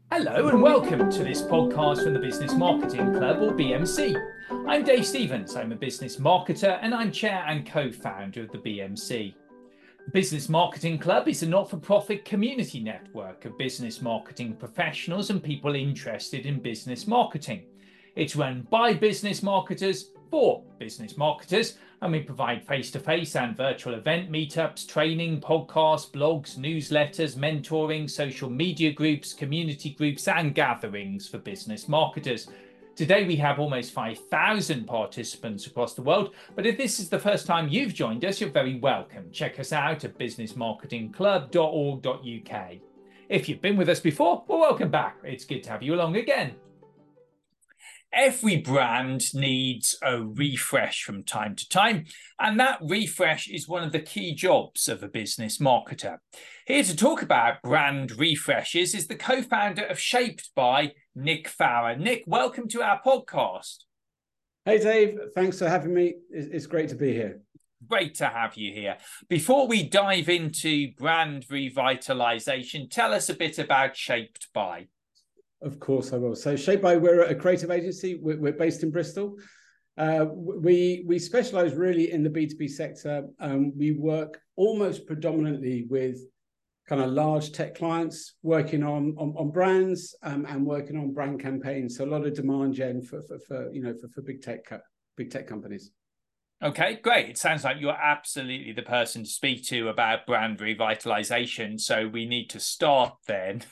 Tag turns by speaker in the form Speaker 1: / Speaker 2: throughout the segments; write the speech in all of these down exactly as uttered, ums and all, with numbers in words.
Speaker 1: Hello and welcome to this podcast from the Business Marketing Club, or B M C. I'm Dave Stevens. I'm a business marketer and I'm chair and co-founder of the B M C. The Business Marketing Club is a not-for-profit community network of business marketing professionals and people interested in business marketing. It's run by business marketers for business marketers, and we provide face-to-face and virtual event meetups, training, podcasts, blogs, newsletters, mentoring, social media groups, community groups, and gatherings for business marketers. Today we have almost five thousand participants across the world, but if this is the first time you've joined us, you're very welcome. Check us out at business marketing club dot org dot U K. If you've been with us before, well, welcome back. It's good to have you along again. Every brand needs a refresh from time to time, and that refresh is one of the key jobs of a business marketer. Here to talk about brand refreshes is the co-founder of Shaped By, Nick Farrar. Nick, welcome to our podcast.
Speaker 2: Hey, Dave. Thanks for having me. It's great to be here.
Speaker 1: Great to have you here. Before we dive into brand revitalization, tell us a bit about Shaped By.
Speaker 2: Of course I will. So Shaped By, we're a creative agency. We're, we're based in Bristol. Uh, we we specialize really in the B two B sector. Um, we work almost predominantly with kind of large tech clients working on, on, on brands um, and working on brand campaigns. So a lot of demand gen for, for, for you know, for, for big tech, big tech companies.
Speaker 1: Okay, great. It sounds like you're absolutely the person to speak to about brand revitalization. So we need to start then.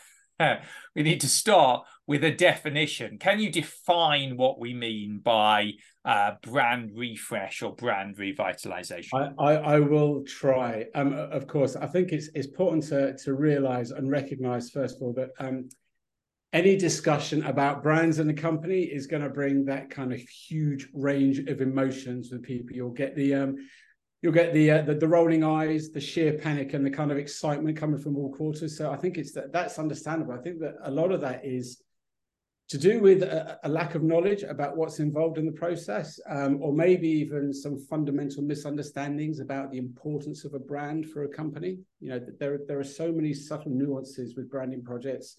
Speaker 1: We need to start with a definition. Can you define what we mean by uh, brand refresh or brand revitalization?
Speaker 2: I, I, I will try. Um, of course, I think it's, it's important to, to realize and recognize, first of all, that um, any discussion about brands in a company is going to bring that kind of huge range of emotions with people. You'll get the um, You'll get the, uh, the the rolling eyes, the sheer panic, and the kind of excitement coming from all quarters. So I think it's that that's understandable. I think that a lot of that is to do with a, a lack of knowledge about what's involved in the process, um, or maybe even some fundamental misunderstandings about the importance of a brand for a company. You know, there there are so many subtle nuances with branding projects.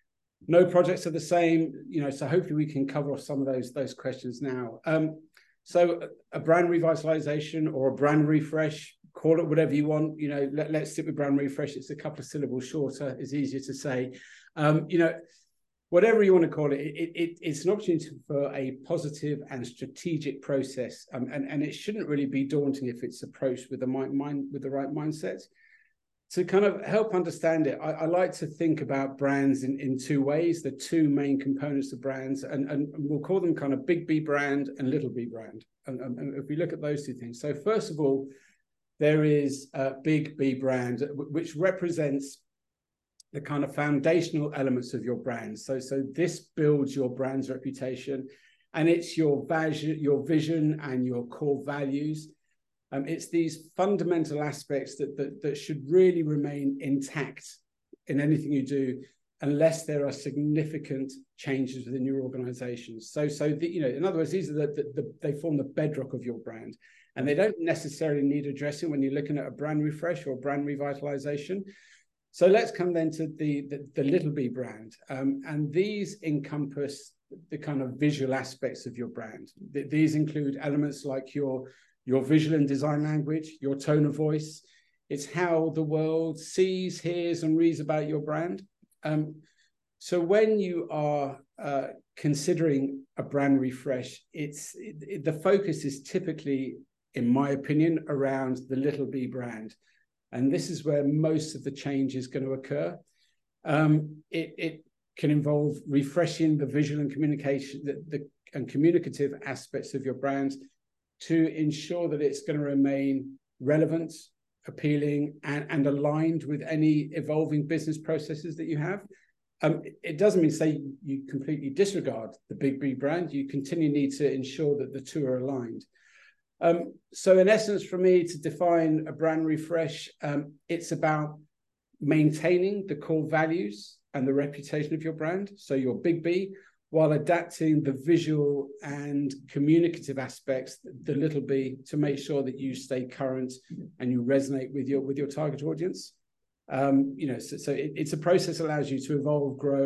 Speaker 2: No projects are the same. You know, so hopefully we can cover off some of those those questions now. Um, So a brand revitalization or a brand refresh, call it whatever you want. You know, let, let's stick with brand refresh. It's a couple of syllables shorter. It's easier to say. Um, you know, whatever you want to call it, it, it, it's an opportunity for a positive and strategic process. Um, and, and it shouldn't really be daunting if it's approached with the mind, mind with the right mindset. To kind of help understand it, I, I like to think about brands in, in two ways, the two main components of brands, and, and we'll call them kind of big B brand and little b brand. And, and if we look at those two things. So first of all, there is a big B brand, which represents the kind of foundational elements of your brand. So, so this builds your brand's reputation, and it's your vision, your vision and your core values. Um, it's these fundamental aspects that, that that should really remain intact in anything you do, unless there are significant changes within your organization. So, so the, you know, in other words, these are the, the, the they form the bedrock of your brand, and they don't necessarily need addressing when you're looking at a brand refresh or brand revitalization. So let's come then to the the, the little b brand, um, and these encompass the kind of visual aspects of your brand. Th- these include elements like your your visual and design language, your tone of voice. It's how the world sees, hears, and reads about your brand. Um, so when you are uh, considering a brand refresh, it's it, it, the focus is typically, in my opinion, around the little b brand. And this is where most of the change is going to occur. Um, it, it can involve refreshing the visual and communication, the, the and communicative aspects of your brand, to ensure that it's going to remain relevant, appealing, and, and aligned with any evolving business processes that you have. Um, it doesn't mean say you completely disregard the big B brand. You continue need to ensure that the two are aligned. Um, so in essence, for me to define a brand refresh, um, it's about maintaining the core values and the reputation of your brand, so your big B, while adapting the visual and communicative aspects, the little b, to make sure that you stay current and you resonate with your with your target audience. Um, you know, so, so it, it's a process that allows you to evolve, grow,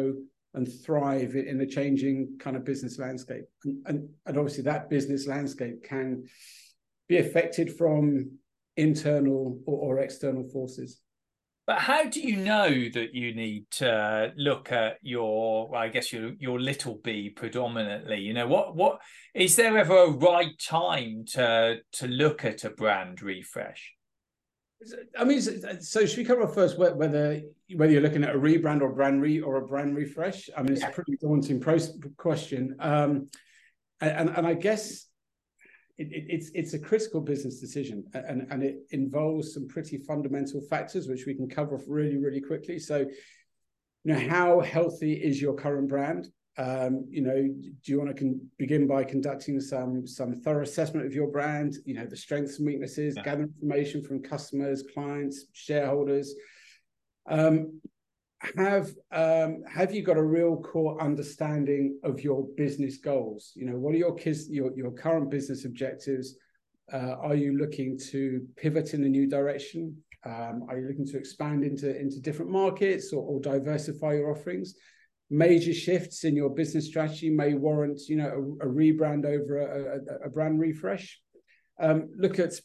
Speaker 2: and thrive in a changing kind of business landscape. And, and, and obviously that business landscape can be affected from internal or, or external forces.
Speaker 1: But how do you know that you need to look at your, well, I guess your your little b predominantly? You know, what what is there ever a right time to to look at a brand refresh?
Speaker 2: I mean, so should we cover off first whether whether you're looking at a rebrand or brand re or a brand refresh? I mean, it's yeah. a pretty daunting question, um, and and I guess it, it, it's it's a critical business decision, and and it involves some pretty fundamental factors which we can cover off really really quickly. So, you know, how healthy is your current brand? Um, you know, do you want to con- begin by conducting some some thorough assessment of your brand? You know, the strengths and weaknesses, yeah. gather information from customers, clients, shareholders. Um, have um, have you got a real core understanding of your business goals? You know, what are your kids, your your current business objectives? Uh, are you looking to pivot in a new direction? Um, are you looking to expand into into different markets or, or diversify your offerings? Major shifts in your business strategy may warrant, you know, a, a rebrand over a, a, a brand refresh. Um, look at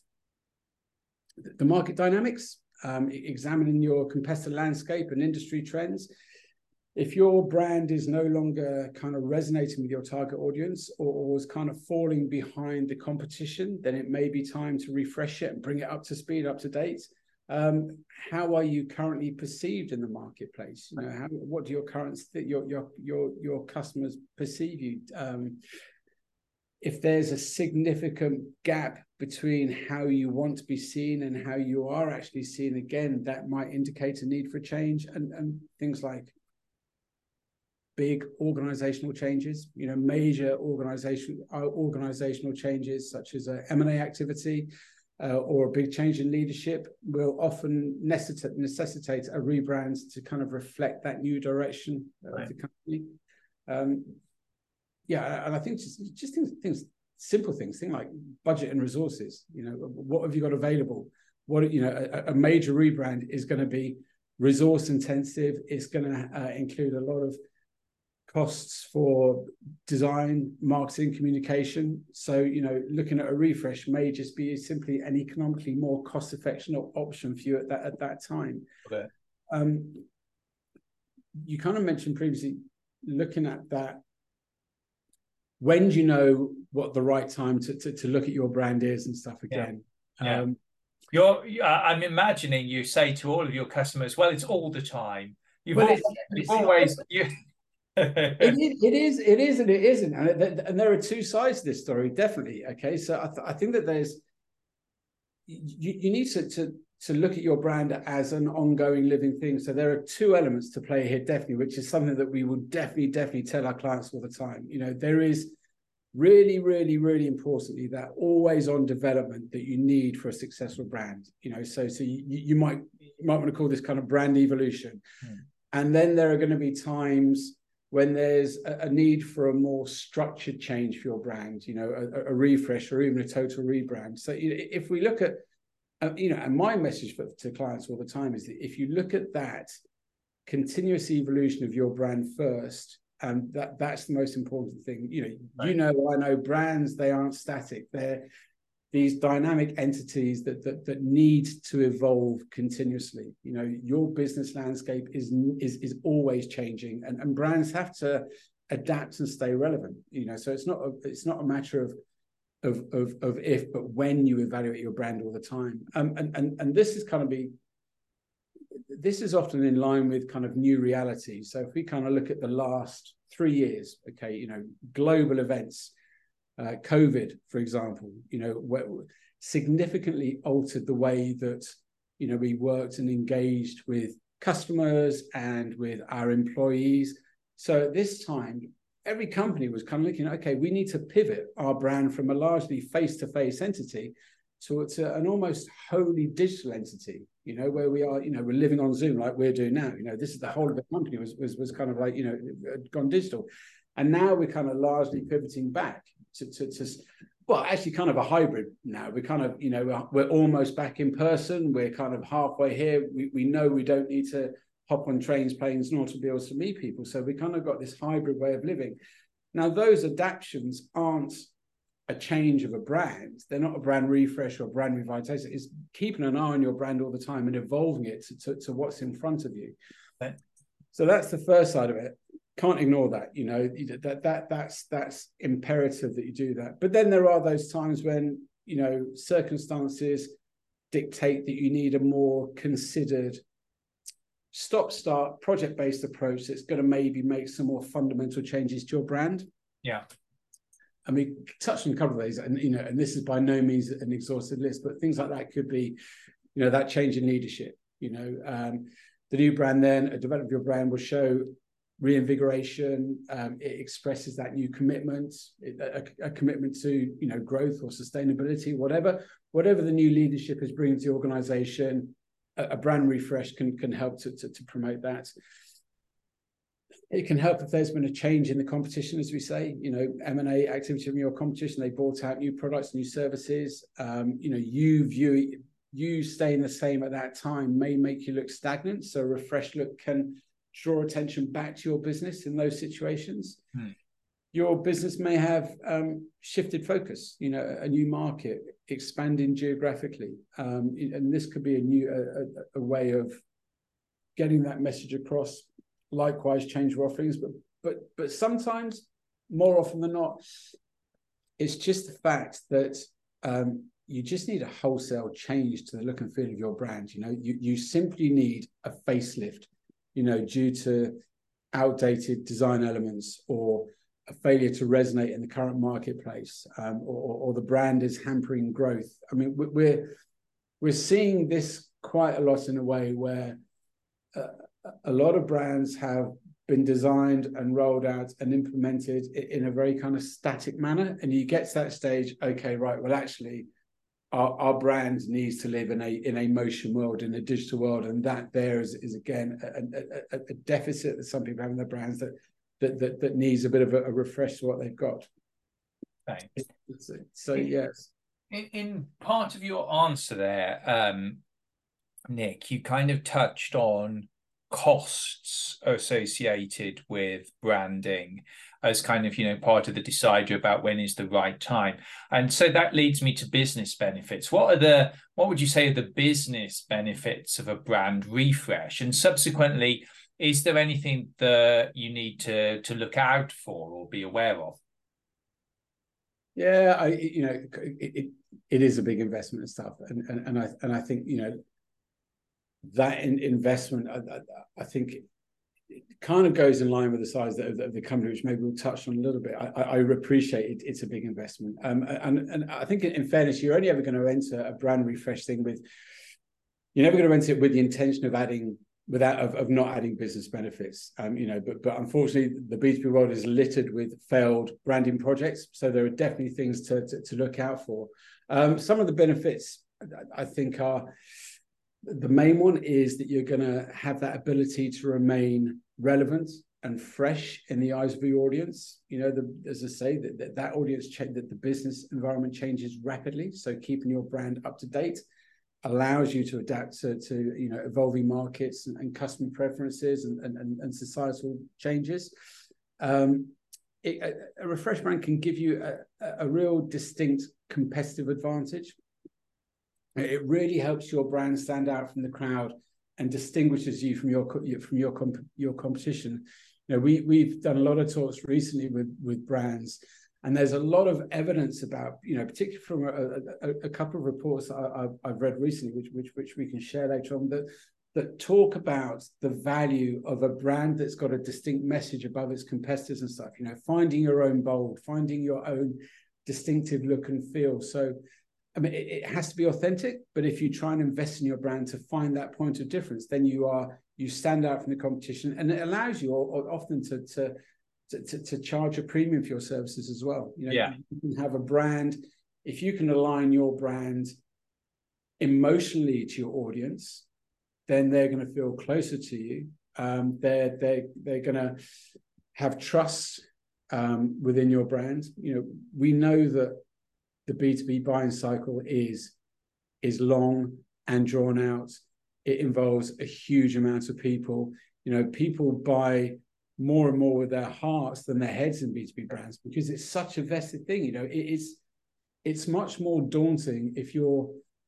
Speaker 2: the market dynamics, um, examining your competitor landscape and industry trends. If your brand is no longer kind of resonating with your target audience or, or is kind of falling behind the competition, then it may be time to refresh it and bring it up to speed, up to date. Um, how are you currently perceived in the marketplace? You know, how, what do your current your your your your customers perceive you? Um, if there's a significant gap between how you want to be seen and how you are actually seen, again, that might indicate a need for change. And and things like big organizational changes, you know, major organization uh, organizational changes such as a M and A activity. Uh, or a big change in leadership will often necessitate, necessitate a rebrand to kind of reflect that new direction right. of the company. Um, yeah, and I think just, just things, things, simple things, things like budget and resources. You know, what have you got available? What you know, a, a major rebrand is going to be resource intensive. It's going to uh, include a lot of costs for design, marketing, communication. So, you know, looking at a refresh may just be simply an economically more cost-effective option for you at that at that time.
Speaker 1: Okay.
Speaker 2: Um, you kind of mentioned previously looking at that. When do you know what the right time to to, to look at your brand is and stuff again?
Speaker 1: Yeah. yeah.
Speaker 2: Um,
Speaker 1: You're. I'm imagining you say to all of your customers, "Well, it's all the time." You've
Speaker 2: well,
Speaker 1: always, you've always you.
Speaker 2: it, is, it is, it is, and it isn't, and, it, and there are two sides to this story, definitely. Okay, so I, th- I think that there's you, you need to, to to look at your brand as an ongoing living thing. So there are two elements to play here, definitely, which is something that we will definitely, definitely tell our clients all the time. You know, there is really, really, really importantly that always on development that you need for a successful brand. You know, so so you, you might you might want to call this kind of brand evolution, hmm. and then there are going to be times when there's a, a need for a more structured change for your brand, you know, a, a refresh or even a total rebrand. So you know, if we look at, uh, you know, and my message for, to clients all the time is that if you look at that continuous evolution of your brand first, um, that that's the most important thing. You know, right. you know, I know brands, they aren't static. They're these dynamic entities that, that that need to evolve continuously. You know, your business landscape is is is always changing, and, and brands have to adapt and stay relevant. You know, so it's not a, it's not a matter of of of of if, but when you evaluate your brand all the time. Um, and and and this is kind of be this is often in line with kind of new reality. So if we kind of look at the last three years, okay, you know, global events. Uh, COVID, for example, you know, significantly altered the way that, you know, we worked and engaged with customers and with our employees. So at this time, every company was kind of looking, okay, we need to pivot our brand from a largely face-to-face entity to, to an almost wholly digital entity, you know, where we are, you know, we're living on Zoom like we're doing now. You know, this is the whole of the company was was, was kind of like, you know, gone digital. And now we're kind of largely pivoting back to, to, to, well, actually kind of a hybrid now. We're kind of, you know, we're, we're almost back in person. We're kind of halfway here. We, we know we don't need to hop on trains, planes, and automobiles to meet people. So we kind of got this hybrid way of living. Now, those adaptations aren't a change of a brand. They're not a brand refresh or brand revitalization. It's keeping an eye on your brand all the time and evolving it to, to, to what's in front of you. Okay. So that's the first side of it. Can't ignore that. You know, that that that's that's imperative that you do that. But then there are those times when, you know, circumstances dictate that you need a more considered stop-start project-based approach that's going to maybe make some more fundamental changes to your brand.
Speaker 1: Yeah.
Speaker 2: And we touched on a couple of these, and you know, and this is by no means an exhaustive list, but things like that could be, you know, that change in leadership. You know, um, the new brand, then a development of your brand will show reinvigoration. Um, it expresses that new commitment, a, a commitment to, you know, growth or sustainability, whatever, whatever the new leadership is bringing to the organization. A, a brand refresh can can help to, to to promote that. It can help if there's been a change in the competition, as we say, you know, M and A activity from your competition. They brought out new products, new services. Um, you know, you view you staying the same at that time may make you look stagnant. So a refreshed look can draw attention back to your business in those situations. Hmm. Your business may have um, shifted focus, you know, a new market, expanding geographically. Um, and this could be a new a, a way of getting that message across. Likewise, change your offerings, but but but sometimes, more often than not, it's just the fact that um, you just need a wholesale change to the look and feel of your brand. You know, you you simply need a facelift, you know, due to outdated design elements or a failure to resonate in the current marketplace, um, or, or the brand is hampering growth. I mean, we're we're seeing this quite a lot in a way where Uh, a lot of brands have been designed and rolled out and implemented in a very kind of static manner. And you get to that stage, okay, right, well, actually, our, our brand needs to live in a in a motion world, in a digital world. And that there is, is again, a, a, a deficit that some people have in their brands that that that, that needs a bit of a, a refresh to what they've got.
Speaker 1: Thanks.
Speaker 2: So, yes.
Speaker 1: In, in part of your answer there, um, Nick, you kind of touched on costs associated with branding as kind of, you know, part of the decider about when is the right time. And so that leads me to business benefits. What are the, what would you say are the business benefits of a brand refresh? And subsequently, is there anything that you need to, to look out for or be aware of?
Speaker 2: Yeah, I, you know, it, it, it is a big investment and stuff. And, and, and I, and I think, you know, that in, investment, I, I, I think it kind of goes in line with the size of the, of the company, which maybe we'll touch on a little bit. I, I appreciate it. It's a big investment. Um, and, and I think in fairness, you're only ever going to enter a brand refresh thing with, you're never going to enter it with the intention of adding, without, of, of not adding business benefits. Um, you know, but, but unfortunately, the B two B world is littered with failed branding projects. So there are definitely things to, to, to look out for. Um, some of the benefits, I think, are, the main one is that you're going to have that ability to remain relevant and fresh in the eyes of your audience. You know, the, as I say, that that, that audience, that the business environment changes rapidly. So keeping your brand up to date allows you to adapt to, to you know, evolving markets and, and customer preferences and, and, and societal changes. Um, it, a, a refresh brand can give you a, a real distinct competitive advantage. It really helps your brand stand out from the crowd and distinguishes you from your from your comp, your competition. You know, we we've done a lot of talks recently with with brands, and there's a lot of evidence about, you know, particularly from a, a, a couple of reports that I, I've read recently, which which which we can share later on, that that talk about the value of a brand that's got a distinct message above its competitors and stuff. You know, finding your own bold, finding your own distinctive look and feel. So, I mean, it, it has to be authentic, but if you try and invest in your brand to find that point of difference, then you are you stand out from the competition, and it allows you or, or often to, to to to charge a premium for your services as well. You know,
Speaker 1: yeah.
Speaker 2: You can have a brand, if you can align your brand emotionally to your audience, then they're going to feel closer to you. Um, they're they they're going to have trust um, within your brand. You know, we know that the B two B buying cycle is is long and drawn out. it involves a huge amount of people. You know, people buy more and more with their hearts than their heads in B two B brands because it's such a vested thing. You know, it, it's it's much more daunting if you're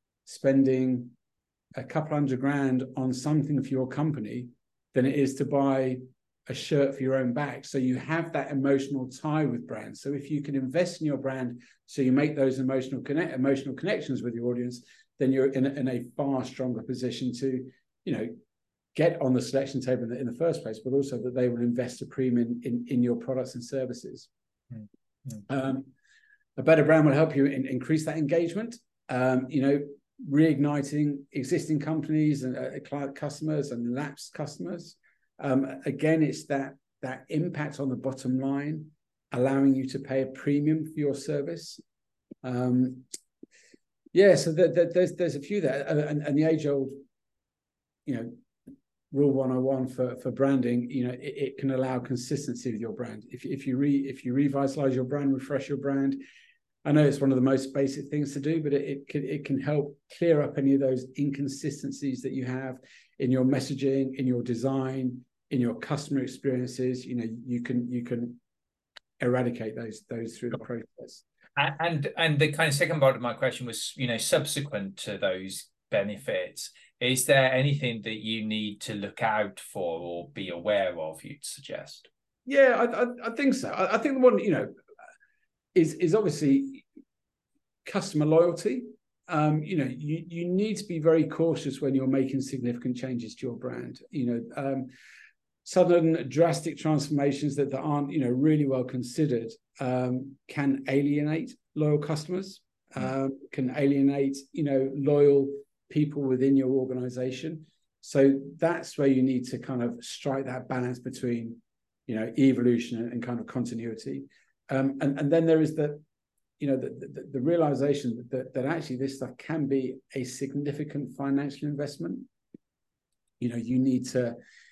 Speaker 2: spending a couple hundred grand on something for your company than it is to buy a shirt for your own back. So you have that emotional tie with brands. So if you can invest in your brand, so you make those emotional connect emotional connections with your audience, then you're in a, in a far stronger position to, you know, get on the selection table in the, in the first place, but also that they will invest a premium in, in your products and services. Mm-hmm. Um, a better brand will help you in, increase that engagement. Um, you know, reigniting existing companies and uh, client customers and lapsed customers. Um, again, it's that that impact on the bottom line, allowing you to pay a premium for your service. Um, yeah, so the, the, there's there's a few there, and, and the age-old, you know, rule one oh one for for branding. You know, it, it can allow consistency with your brand. If if you re if you revitalize your brand, refresh your brand. I know it's one of the most basic things to do, but it, it can it can help clear up any of those inconsistencies that you have in your messaging, in your design, in your customer experiences. You know, you can you can eradicate those those through the process.
Speaker 1: And and the kind of second part of my question was, you know, subsequent to those benefits, is there anything that you need to look out for or be aware of, you'd suggest?
Speaker 2: Yeah, I I, I think so. I, I think the one, you know, is is obviously customer loyalty. Um, you know, you you need to be very cautious when you're making significant changes to your brand. You know, um, sudden drastic transformations that, that aren't, you know, really well considered um, can alienate loyal customers, um, can alienate, you know, loyal people within your organization. So that's where you need to kind of strike that balance between, you know, evolution and, and kind of continuity. Um, and, and then there is the, you know, the, the, the realization that, that actually this stuff can be a significant financial investment. You know, you need to,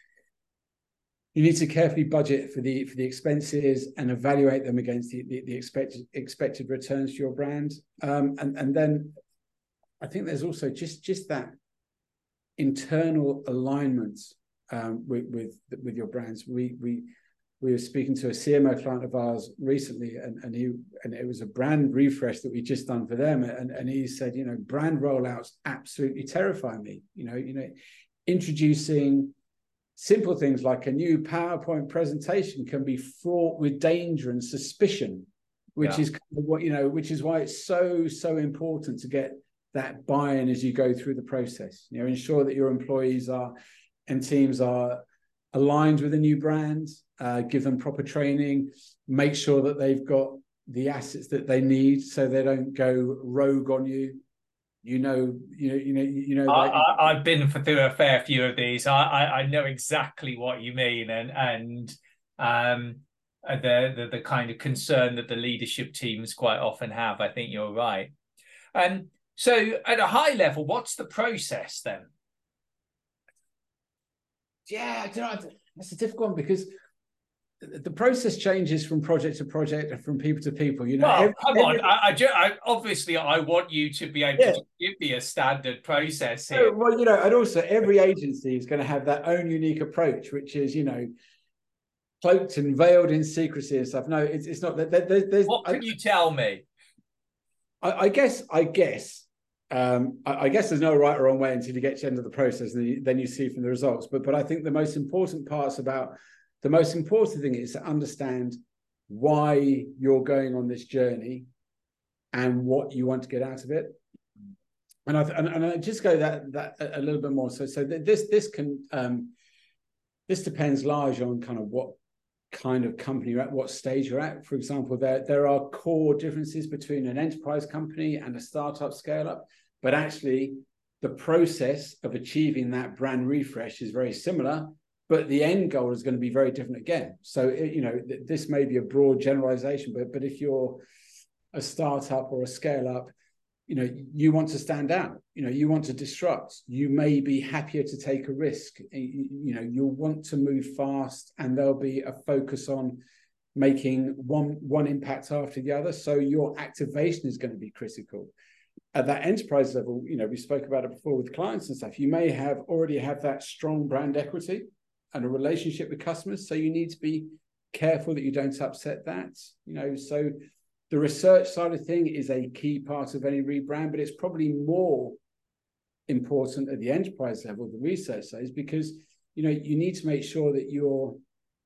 Speaker 2: you need to carefully budget for the for the expenses and evaluate them against the, the, the expected expected returns to your brand. Um, and, and then I think there's also just, just that internal alignment um, with, with, with your brands. We, we, we were speaking to a C M O client of ours recently, and, and he and it was a brand refresh that we just done for them. And, and he said, you know, brand rollouts absolutely terrify me. You know, you know, introducing simple things like a new PowerPoint presentation can be fraught with danger and suspicion, which yeah. is kind of what, you know, which is why it's so, so important to get that buy-in as you go through the process. You know, ensure that your employees are and teams are aligned with the new brand, uh, give them proper training, make sure that they've got the assets that they need so they don't go rogue on you. You know, you know, you know, you know.
Speaker 1: I, I, I've been through a fair few of these. I, I, I know exactly what you mean, and and um, the, the the kind of concern that the leadership teams quite often have. I think you're right. And um, so, at a high level, what's the process then?
Speaker 2: Yeah, you know, that's a difficult one because the process changes from project to project and from people to people. You know,
Speaker 1: well,
Speaker 2: every,
Speaker 1: come
Speaker 2: every,
Speaker 1: on. I, I, just, I obviously I want you to be able yeah. to give me a standard process here.
Speaker 2: Oh, well, you know, and also every agency is going to have their own unique approach, which is, you know, cloaked and veiled in secrecy and stuff. No, it's it's not that. There, there's.
Speaker 1: What can
Speaker 2: I,
Speaker 1: you tell me?
Speaker 2: I, I guess. I guess. Um, I, I guess there's no right or wrong way until you get to the end of the process, and you, then you see from the results. But but I think the most important parts about the most important thing is to understand why you're going on this journey and what you want to get out of it. And I and, and I just go that that a little bit more. So so this this can um, this depends largely on kind of what kind of company you're at, what stage you're at. For example, there there are core differences between an enterprise company and a startup scale up, but actually the process of achieving that brand refresh is very similar, but the end goal is going to be very different again. So you know, this may be a broad generalization, but but if you're a startup or a scale up, you know, you want to stand out, you know, you want to disrupt, you may be happier to take a risk, you, you know, you'll want to move fast, and there'll be a focus on making one one impact after the other. So your activation is going to be critical. at that enterprise level, you know, we spoke about it before with clients and stuff, you may have already have that strong brand equity and a relationship with customers. So you need to be careful that you don't upset that, you know. So the research side of thing is a key part of any rebrand, but it's probably more important at the enterprise level, the research says, because, you know, you need to make sure that you're,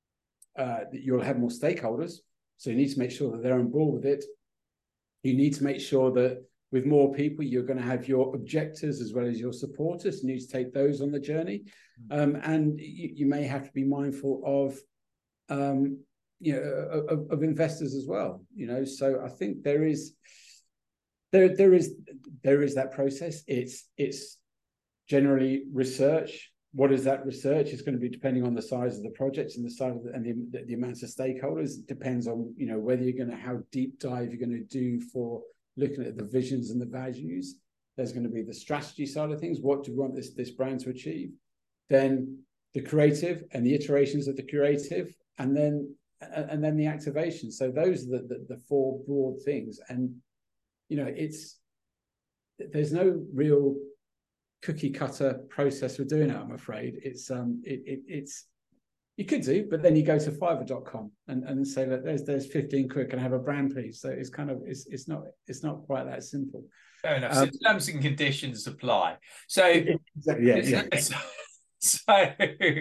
Speaker 2: uh, that you'll have more stakeholders. So you need to make sure that they're on board with it. You need to make sure that with more people, you're going to have your objectors as well as your supporters. You need to take those on the journey. Um, and you, you may have to be mindful of, um, you know, of, of investors as well, you know. So I think there is, there, there is, there is that process. It's, it's generally research. What is that research? It's going to be depending on the size of the projects and the size of the, and the, the, the amounts of stakeholders. It depends on, you know, whether you're going to, how deep dive you're going to do for looking at the visions and the values. There's going to be the strategy side of things. What do we want this, this brand to achieve? Then the creative and the iterations of the creative, and then and then the activation. So those are the, the, the four broad things. And, you know, it's, there's no real cookie cutter process for doing it, I'm afraid. It's, um, it, it, it's, you could do, but then you go to fiverr dot com and, and say, look, there's, there's fifteen quid, can I have a brand, please? So it's kind of, it's, it's not, it's not quite that simple.
Speaker 1: Fair enough.
Speaker 2: Um,
Speaker 1: So terms and conditions apply. So,
Speaker 2: exactly, yeah, yeah.
Speaker 1: So, so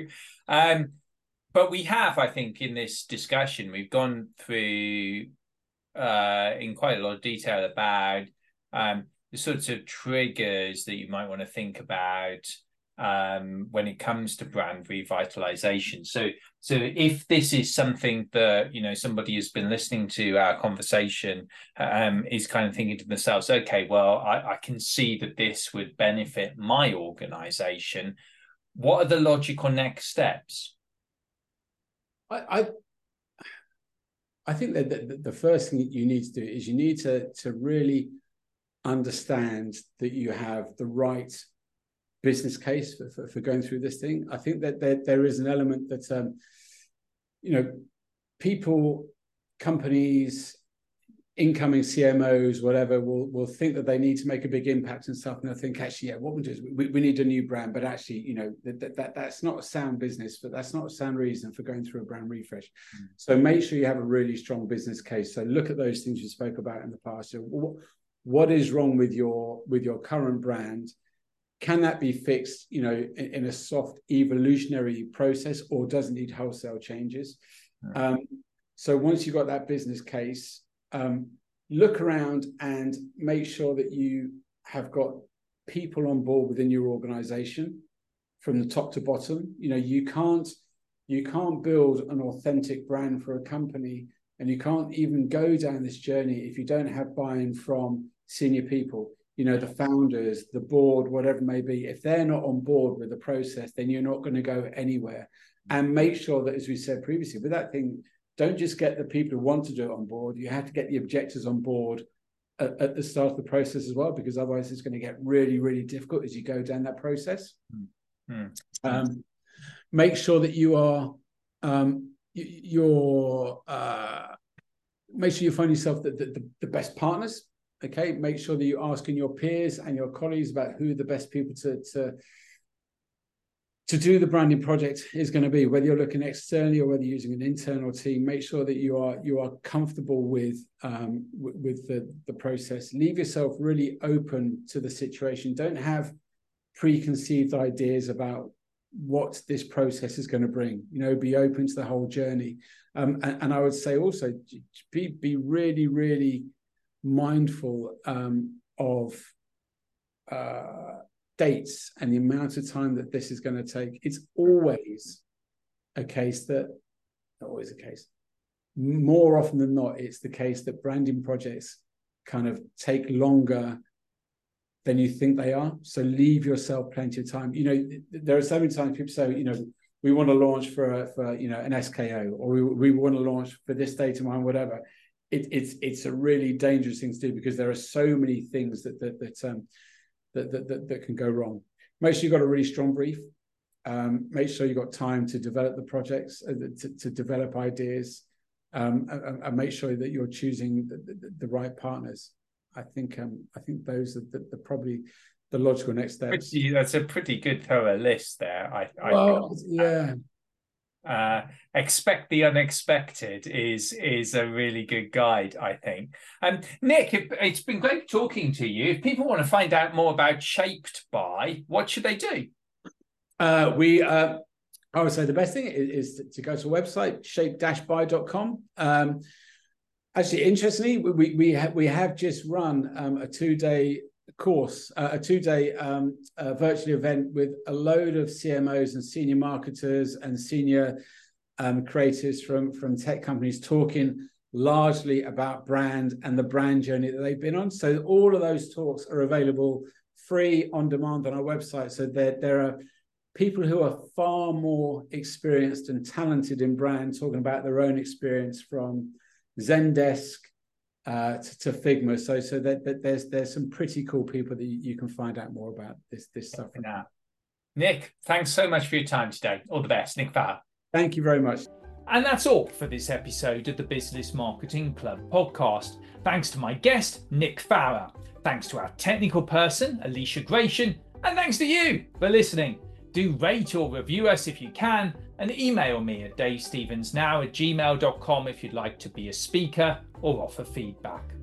Speaker 1: um, but we have, I think, in this discussion, we've gone through uh, in quite a lot of detail about um, the sorts of triggers that you might want to think about um, when it comes to brand revitalization. So, so if this is something that, you know, somebody has been listening to our conversation, um, is kind of thinking to themselves, okay, well, I, I can see that this would benefit my organization. What are the logical next steps?
Speaker 2: I, I, I think that the, the first thing that you need to do is you need to, to really understand that you have the right business case for, for, for going through this thing. I think that there, there is an element that, um, you know, people, companies, incoming C M Os, whatever, will will think that they need to make a big impact and stuff, and they'll think, actually, yeah, what we do is we, we need a new brand, but actually, you know, that, that that's not a sound business, but that's not a sound reason for going through a brand refresh. Mm. So make sure you have a really strong business case. So look at those things you spoke about in the past. So what, what is wrong with your with your current brand? Can that be fixed, you know, in, in a soft evolutionary process, or does it need wholesale changes? Mm. Um, so once you've got that business case, Um, look around and make sure that you have got people on board within your organization from the top to bottom. You know, you can't you can't build an authentic brand for a company, and you can't even go down this journey if you don't have buy-in from senior people, you know, the founders, the board, whatever it may be. If they're not on board with the process, then you're not going to go anywhere. And make sure that, as we said previously, with that thing, don't just get the people who want to do it on board. You have to get the objectives on board at, at the start of the process as well, because otherwise it's going to get really, really difficult as you go down that process. Mm-hmm. Um, make sure that you are, um, you're, uh, make sure you find yourself the, the, the best partners. Okay. Make sure that you're asking your peers and your colleagues about who the best people to, to, to do the branding project is going to be, whether you're looking externally or whether you're using an internal team. Make sure that you are you are comfortable with um, with, with the, the process. Leave yourself really open to the situation. Don't have preconceived ideas about what this process is going to bring. You know, be open to the whole journey. Um, and, and I would say also be be really, really mindful um, of uh, dates and the amount of time that this is going to take. It's always a case that, not always a case, more often than not, it's the case that branding projects kind of take longer than you think they are. So leave yourself plenty of time. You know, there are so many times people say, you know, we want to launch for, a, for you know, an S K O, or we, we want to launch for this date in mind, whatever. It, it's it's a really dangerous thing to do, because there are so many things that that that um, That, that, that can go wrong. Make sure you've got a really strong brief. Um, make sure you've got time to develop the projects, uh, to, to develop ideas, um, and, and make sure that you're choosing the, the, the right partners. I think um, I think those are the, the probably the logical next steps.
Speaker 1: Pretty, that's a pretty good thorough list there. I, I
Speaker 2: well,
Speaker 1: think.
Speaker 2: yeah.
Speaker 1: Uh, expect the unexpected is is a really good guide, I think. Um, Nick, it, it's been great talking to you. If people want to find out more about Shaped By, what should they do?
Speaker 2: Uh, we, uh, I would say the best thing is, is to go to a website, shape dash by dot com. Um, actually, interestingly, we we have we have just run um, a two day course, uh, a two day um, uh, virtual event with a load of C M Os and senior marketers and senior um, creators from from tech companies talking largely about brand and the brand journey that they've been on. So all of those talks are available free on demand on our website. So there there are people who are far more experienced and talented in brand talking about their own experience, from Zendesk uh, to, to Figma. So so that, that there's there's some pretty cool people that you, you can find out more about this this stuff.
Speaker 1: Yeah. Nick, thanks so much for your time today. All the best. Nick Farrar.
Speaker 2: Thank you very much.
Speaker 1: And that's all for this episode of the Business Marketing Club podcast. Thanks to my guest, Nick Farrar. Thanks to our technical person, Alicia Gratian. And thanks to you for listening. Do rate or review us if you can, and email me at davestevensnow at gmail dot com if you'd like to be a speaker or offer feedback.